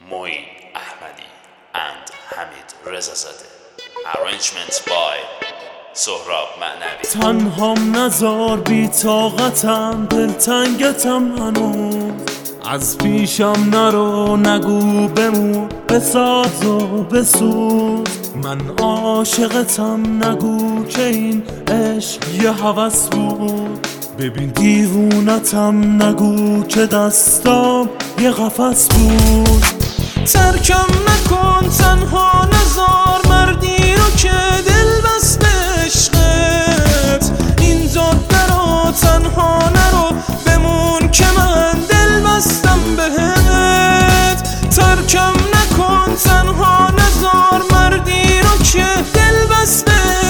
Moin Ahmadi and Hamid Rezazadeh. Arrangements by سهراب معنوی. تنهام نزار بی طاقتم، دلتنگتم هنوز. از پیشم نرو نگو بمون، بساز و بسوز. من عاشقتم نگو که این عشق یه هوس بود. ببین دیوونتم نگو که دستام یه قفس بود. ترکم نکن تنها نزار مردی رو که دل بست به عشقت. اینجا درو تنها نرو بمون که من دل بستم بهت. ترکم نکن تنها نزار مردی رو که دل بست به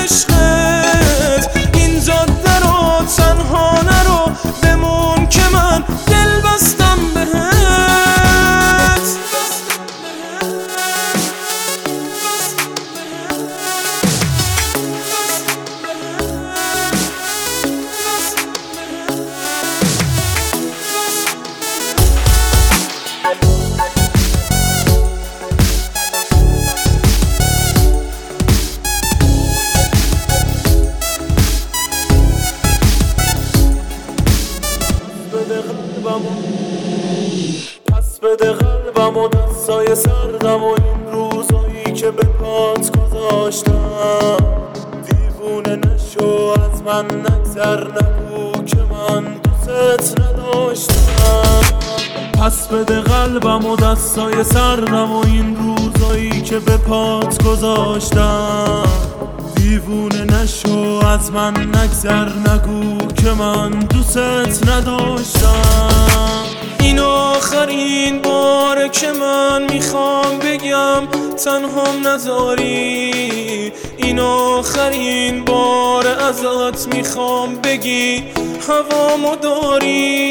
عشقت. اینجا درو تنها نرو بمون که من دل بستم بهت. پس بده قلبم و دستای سردم و این روزایی که به پات گذاشتم. دیوونه نشو از من نگذر نگو که من دوست نداشتم. پس بده قلبم و دستای سردم و این روزایی که به پات گذاشتم. دیوونه نشو از من نگذر نگو که من دوست نداشتم. این آخرین باره که من میخوام بگم تنهام نذاری. این آخرین باره ازت میخوام بگی هوامو داری.